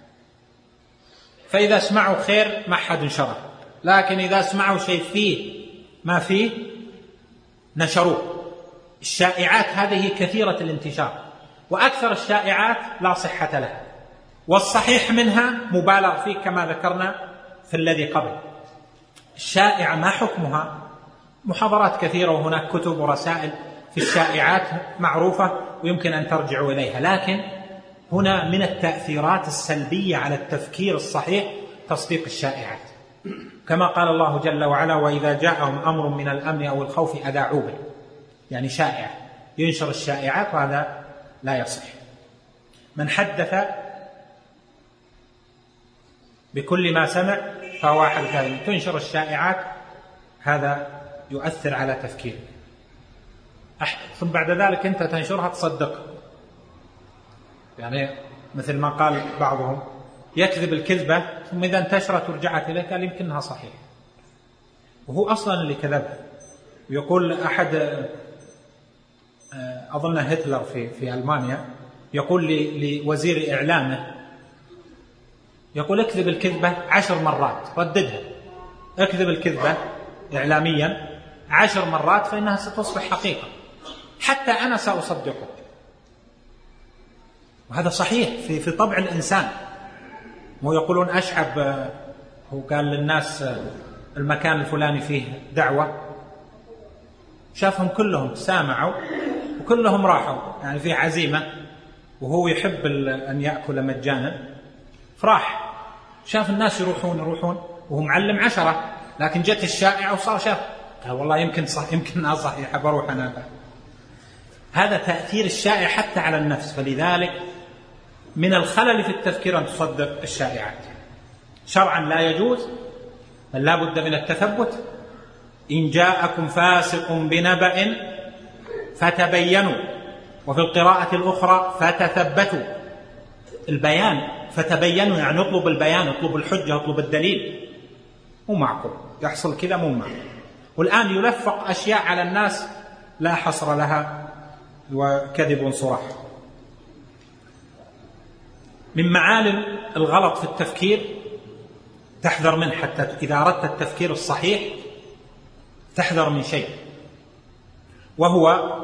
Speaker 2: فإذا سمعوا خير ما حد نشره، لكن إذا سمعوا شيء فيه ما فيه نشروه. الشائعات هذه كثيرة الانتشار، وأكثر الشائعات لا صحة لها، والصحيح منها مبالغ فيه كما ذكرنا في الذي قبل. الشائعة ما حكمها؟ محاضرات كثيرة، وهناك كتب ورسائل في الشائعات معروفة ويمكن أن ترجعوا إليها. لكن هنا من التأثيرات السلبية على التفكير الصحيح تصديق الشائعات. كما قال الله جل وعلا: وإذا جاءهم أمر من الأمن أو الخوف أذاعوا به، يعني شائعة، ينشر الشائعات، وهذا لا يصح. من حدث بكل ما سمع فهو أحد الكاذبين. تنشر الشائعات، هذا يؤثر على تفكيرك، ثم بعد ذلك أنت تنشرها تصدق. يعني مثل ما قال بعضهم: يكذب الكذبة ثم إذا انتشرت ورجعت إليه قال يمكنها صحيح، وهو أصلا اللي كذبها. يقول أحد، أظن هتلر في ألمانيا، يقول لوزير إعلامه، يقول: اكذب الكذبة 10 مرات، رددها، اكذب الكذبة إعلاميا 10 مرات فإنها ستصبح حقيقة، حتى أنا سأصدقه. وهذا صحيح في طبع الإنسان. ويقولون أشعب، هو قال للناس المكان الفلاني فيه دعوة، شافهم كلهم سامعوا وكلهم راحوا، يعني فيه عزيمة، وهو يحب أن يأكل مجانا، فراح شاف الناس يروحون وهو معلم 10، لكن جت الشائعة وصار شاف، قال والله يمكن صحيحة، بروح أنا. هذا تأثير الشائع حتى على النفس. فلذلك من الخلل في التفكير أن تصدق الشائعات. شرعا لا يجوز، بل لا بد من التثبت. إن جاءكم فاسق بنبأ فتبينوا، وفي القراءة الأخرى فتثبتوا. البيان فتبينوا يعني اطلب البيان، اطلب الحجة، اطلب الدليل. مو معقول يحصل كذا، مو معقول. والآن يلفق أشياء على الناس لا حصر لها، وكذب صراح. من معالم الغلط في التفكير تحذر منه، حتى إذا أردت التفكير الصحيح تحذر من شيء، وهو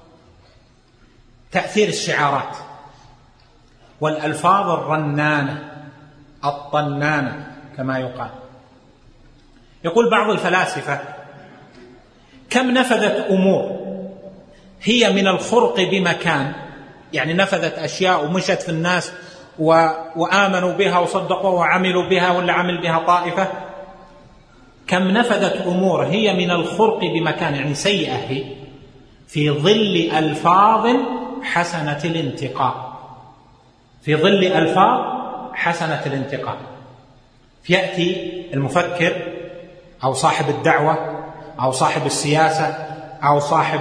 Speaker 2: تأثير الشعارات والألفاظ الرنانة الطنانة كما يقال. يقول بعض الفلاسفة: كم نفذت أمور هي من الخرق بمكان، يعني نفذت أشياء ومشت في الناس وآمنوا بها وصدقوا وعملوا بها، ولا عمل بها طائفة. كم نفذت أمور هي من الخرق بمكان، يعني سيئة هي، في ظل ألفاظ حسنة الانتقاء، في ظل ألفاظ حسنة الانتقاء. فيأتي المفكر أو صاحب الدعوة أو صاحب السياسة أو صاحب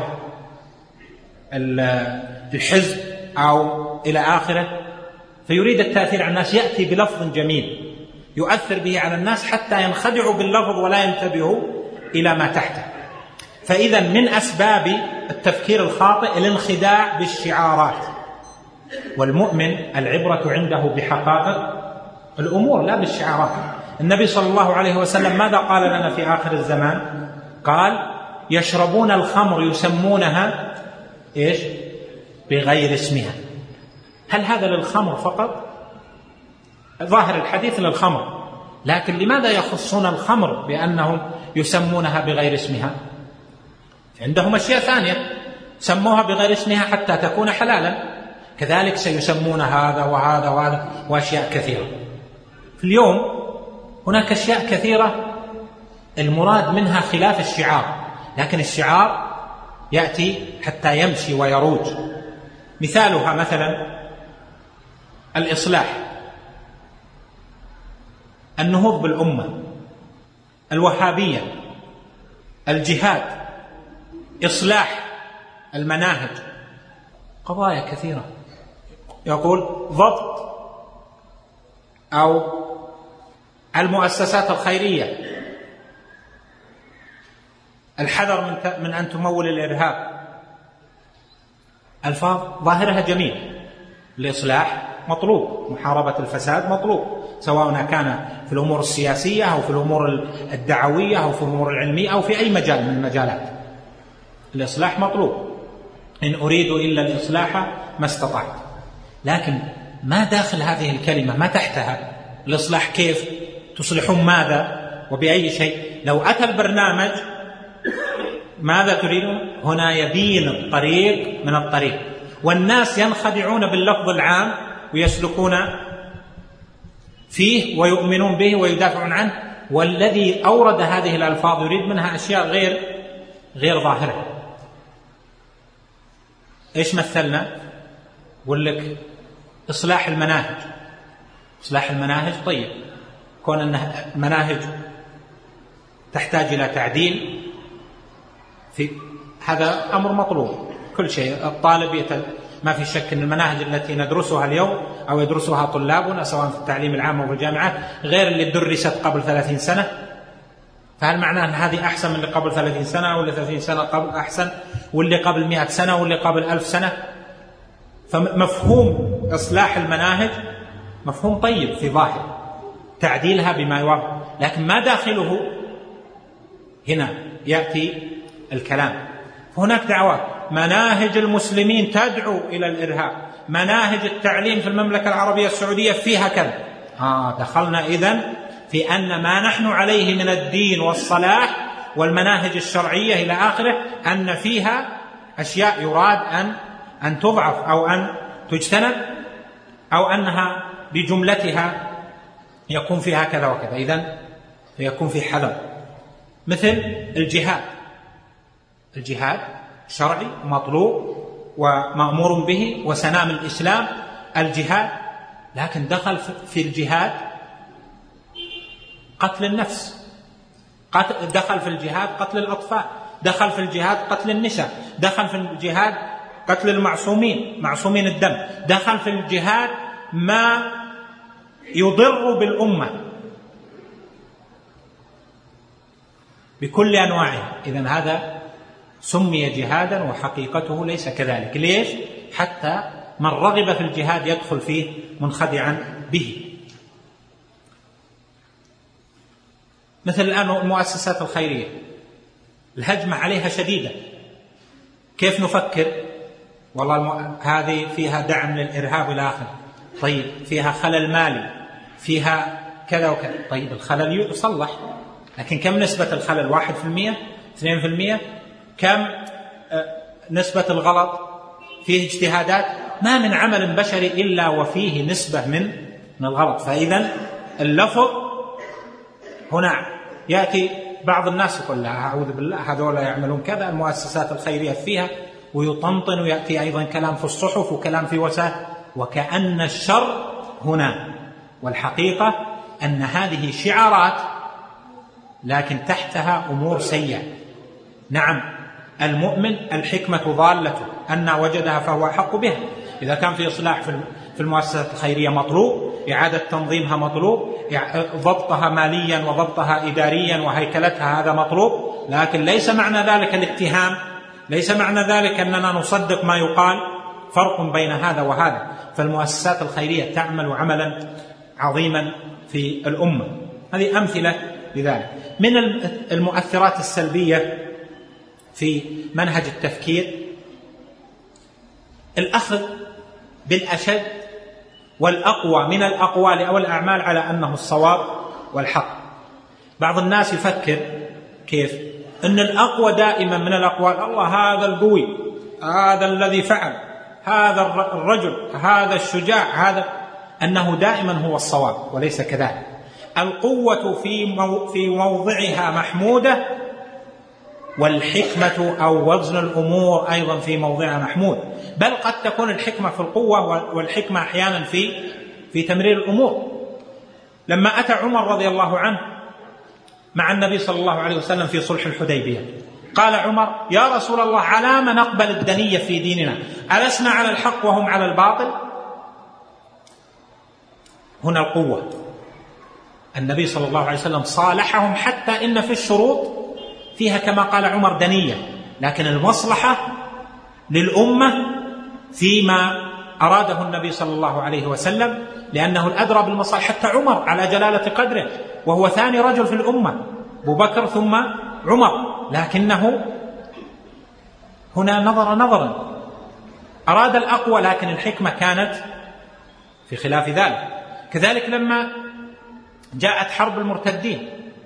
Speaker 2: الحزب أو إلى آخره، فيريد التأثير على الناس، يأتي بلفظ جميل يؤثر به على الناس حتى ينخدعوا باللفظ ولا ينتبهوا إلى ما تحته. فإذا من أسباب التفكير الخاطئ الانخداع بالشعارات. والمؤمن العبرة عنده بحقائق الأمور لا بالشعارات. النبي صلى الله عليه وسلم ماذا قال لنا في آخر الزمان؟ قال: يشربون الخمر يسمونها إيش؟ بغير اسمها. هل هذا للخمر فقط؟ ظاهر الحديث للخمر، لكن لماذا يخصون الخمر بأنهم يسمونها بغير اسمها؟ عندهم أشياء ثانية سموها بغير اسمها حتى تكون حلالا، كذلك سيسمون هذا وهذا وهذا وأشياء كثيرة. في اليوم هناك أشياء كثيرة المراد منها خلاف الشعار، لكن الشعار يأتي حتى يمشي ويروج. مثالها مثلا الإصلاح، النهوض بالأمة، الوهابية، الجهاد، إصلاح المناهج، قضايا كثيرة. يقول ضبط أو المؤسسات الخيرية، الحذر من أن تمول الإرهاب. ألفاظ ظاهرها جميل. الإصلاح مطلوب، محاربة الفساد مطلوب، سواء كان في الأمور السياسية أو في الأمور الدعوية أو في الأمور العلمية أو في أي مجال من المجالات. الإصلاح مطلوب، إن أريد إلا الإصلاح ما استطعت. لكن ما داخل هذه الكلمة، ما تحتها؟ الإصلاح كيف؟ تصلحون ماذا وبأي شيء؟ لو أتى البرنامج ماذا تريدون؟ هنا يبين الطريق من الطريق، والناس ينخدعون باللفظ العام ويسلكون فيه ويؤمنون به ويدافعون عنه، والذي أورد هذه الألفاظ يريد منها أشياء غير ظاهرة. إيش مثلنا؟ يقول لك إصلاح المناهج. إصلاح المناهج طيب، كون أن مناهج تحتاج إلى تعديل هذا أمر مطلوب. كل شيء الطالب ما في شك أن المناهج التي ندرسها اليوم أو يدرسها طلابنا سواء في التعليم العام أو في الجامعات غير اللي درست قبل 30 سنة. فهل معناه أن هذه أحسن من اللي قبل 30 سنة، واللي 30 سنة قبل أحسن، واللي قبل 100 سنة، واللي قبل 1000 سنة؟ فمفهوم إصلاح المناهج مفهوم طيب في ظاهر، تعديلها بما يوافق، لكن ما داخله هنا يأتي الكلام. هناك دعوات، مناهج المسلمين تدعو إلى الإرهاب، مناهج التعليم في المملكة العربية السعودية فيها كذا. دخلنا إذن في أن ما نحن عليه من الدين والصلاح والمناهج الشرعية إلى آخره أن فيها أشياء يراد أن تضعف أو أن تجتنب، أو أنها بجملتها يكون فيها كذا وكذا. إذن يكون في حذر. مثل الجهاد شرعي مطلوب ومأمور به وسنام الإسلام الجهاد، لكن دخل في الجهاد قتل النفس، دخل في الجهاد قتل الأطفال، دخل في الجهاد قتل النساء، دخل في الجهاد قتل معصومين الدم، دخل في الجهاد ما يضر بالأمة بكل أنواعها. إذن هذا سمي جهادا وحقيقته ليس كذلك. ليش؟ حتى من رغب في الجهاد يدخل فيه منخدعا به. مثل الآن المؤسسات الخيرية الهجمة عليها شديدة. كيف نفكر؟ والله هذه فيها دعم للإرهاب إلى آخره. طيب فيها خلل مالي، فيها كذا وكذا. طيب الخلل يصلح، لكن كم نسبة الخلل؟ 1%؟ 2%؟ كم نسبة الغلط؟ فيه اجتهادات، ما من عمل بشري إلا وفيه نسبة من الغلط. فإذا اللفظ هنا يأتي بعض الناس يقول لا أعوذ بالله هذول يعملون كذا، المؤسسات الخيرية فيها، ويطنطن، ويأتي أيضا كلام في الصحف وكلام في وسائل، وكأن الشر هنا. والحقيقة أن هذه شعارات لكن تحتها أمور سيئة. نعم المؤمن الحكمة ضالته أن وجدها فهو أحق بها. إذا كان في إصلاح في المؤسسات الخيرية مطلوب، إعادة تنظيمها مطلوب، ضبطها ماليا وضبطها إداريا وهيكلتها، هذا مطلوب. لكن ليس معنى ذلك الاتهام، ليس معنى ذلك أننا نصدق ما يقال. فرق بين هذا وهذا. فالمؤسسات الخيرية تعمل عملا عظيما في الأمة. هذه أمثلة لذلك. من المؤثرات السلبية في منهج التفكير الأخذ بالأشد والأقوى من الأقوال أو الأعمال على أنه الصواب والحق. بعض الناس يفكر كيف؟ أن الأقوى دائما من الأقوال، الله هذا القوي، هذا الذي فعل، هذا الرجل، هذا الشجاع، هذا، أنه دائما هو الصواب، وليس كذلك. القوة في موضعها محمودة، والحكمة أو وزن الأمور أيضا في موضعها محمود. بل قد تكون الحكمة في القوة، والحكمة أحيانا في تمرير الأمور. لما أتى عمر رضي الله عنه مع النبي صلى الله عليه وسلم في صلح الحديبية، قال عمر: يا رسول الله، على ما نقبل الدنية في ديننا؟ ألسنا على الحق وهم على الباطل؟ هنا القوة. النبي صلى الله عليه وسلم صالحهم حتى إن في الشروط فيها كما قال عمر دنية، لكن المصلحة للأمة فيما أراده النبي صلى الله عليه وسلم، لأنه الأدرى بالمصالح. حتى عمر على جلالة قدره، وهو ثاني رجل في الأمة، أبو بكر ثم عمر، لكنه هنا نظرا أراد الأقوى، لكن الحكمة كانت في خلاف ذلك. كذلك لما جاءت حرب المرتدين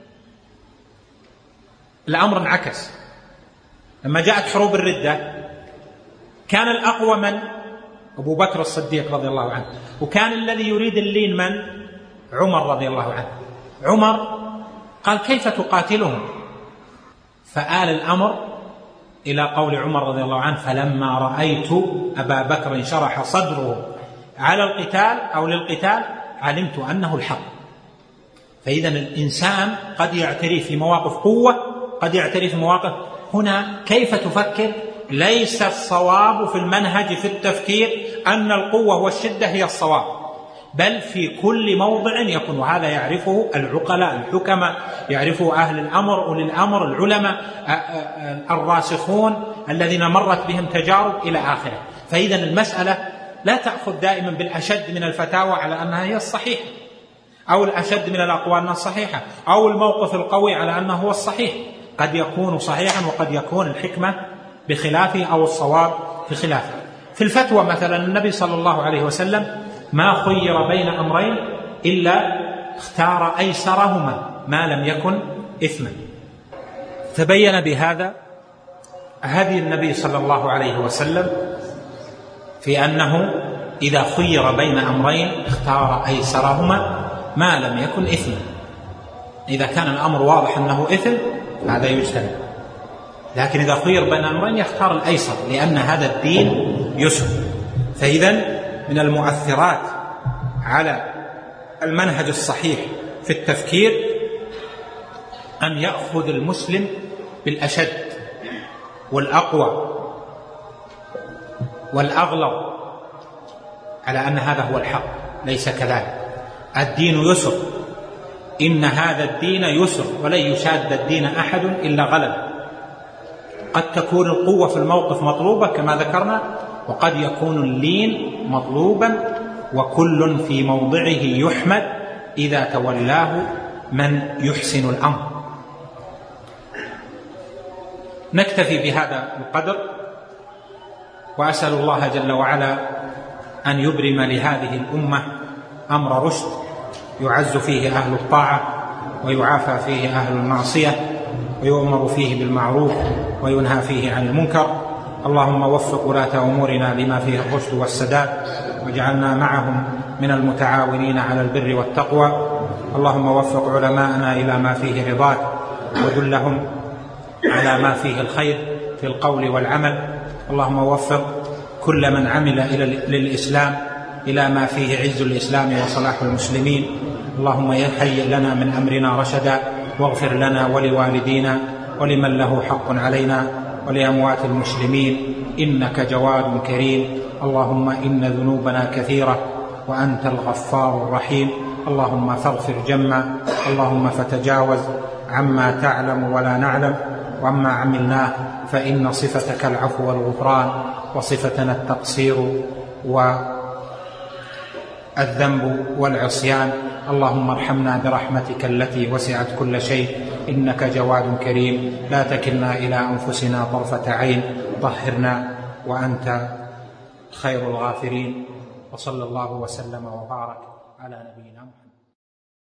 Speaker 2: الأمر انعكس. لما جاءت حروب الردة كان الأقوى من؟ أبو بكر الصديق رضي الله عنه، وكان الذي يريد اللين من؟ عمر رضي الله عنه. عمر قال كيف تقاتلهم؟ فآل الأمر إلى قول عمر رضي الله عنه: فلما رأيت أبا بكر شرح صدره على القتال أو للقتال علمت أنه الحق. فإذا الإنسان قد يعتري في مواقف قوة، قد يعتري في مواقف. هنا كيف تفكر؟ ليس الصواب في المنهج في التفكير أن القوة والشدة هي الصواب، بل في كل موضع يكون، وهذا يعرفه العقلاء الحكماء، يعرفه أهل الأمر أولي الأمر العلماء الراسخون الذين مرت بهم تجارب إلى آخره. فإذا المسألة لا تأخذ دائما بالأشد من الفتاوى على أنها هي الصحيحة، أو الأشد من الأقوال أنها الصحيحة، أو الموقف القوي على أنه هو الصحيح. قد يكون صحيحا وقد يكون الحكمة بخلافه أو الصواب بخلافه. في الفتوى مثلا النبي صلى الله عليه وسلم ما خير بين أمرين إلا اختار أيسرهما ما لم يكن إثما. تبين بهذا هدي النبي صلى الله عليه وسلم في أنه إذا خير بين أمرين اختار أيسرهما ما لم يكن إثما. إذا كان الأمر واضح أنه إثم هذا يجتنب، لكن إذا خير بين أمرين يختار الأيسر، لأن هذا الدين يسر. فإذا من المؤثرات على المنهج الصحيح في التفكير أن يأخذ المسلم بالأشد والأقوى والأغلظ على أن هذا هو الحق. ليس كذلك، الدين يسر، إن هذا الدين يسر ولن يشاد الدين أحد إلا غلب. قد تكون القوة في الموقف مطلوبة كما ذكرنا، وقد يكون اللين مطلوبا، وكل في موضعه يحمد إذا تولاه من يحسن الأمر. نكتفي بهذا القدر، وأسأل الله جل وعلا أن يبرم لهذه الأمة أمر رشد يعز فيه أهل الطاعة ويعافى فيه أهل المعصية، ويؤمر فيه بالمعروف وينهى فيه عن المنكر. اللهم وفق ولاة أمورنا لما فيه الرشد والسداد، واجعلنا معهم من المتعاونين على البر والتقوى. اللهم وفق علماءنا إلى ما فيه رضاك، ودلهم على ما فيه الخير في القول والعمل. اللهم وفق كل من عمل للإسلام إلى ما فيه عز الإسلام وصلاح المسلمين. اللهم هيئ لنا من أمرنا رشدا، واغفر لنا ولوالدينا ولمن له حق علينا ولأموات المسلمين، إنك جواد كريم. اللهم إن ذنوبنا كثيرة وأنت الغفار الرحيم. اللهم فاغفر جما، اللهم فتجاوز عما تعلم ولا نعلم، وعما عملناه فإن صفتك العفو والغفران، وصفتنا التقصير والذنب والعصيان. اللهم ارحمنا برحمتك التي وسعت كل شيء، إنك جواد كريم. لا تكلنا إلى أنفسنا طرفة عين، طهرنا وأنت خير الغافرين. وصلى الله وسلم وبارك على نبينا محمد.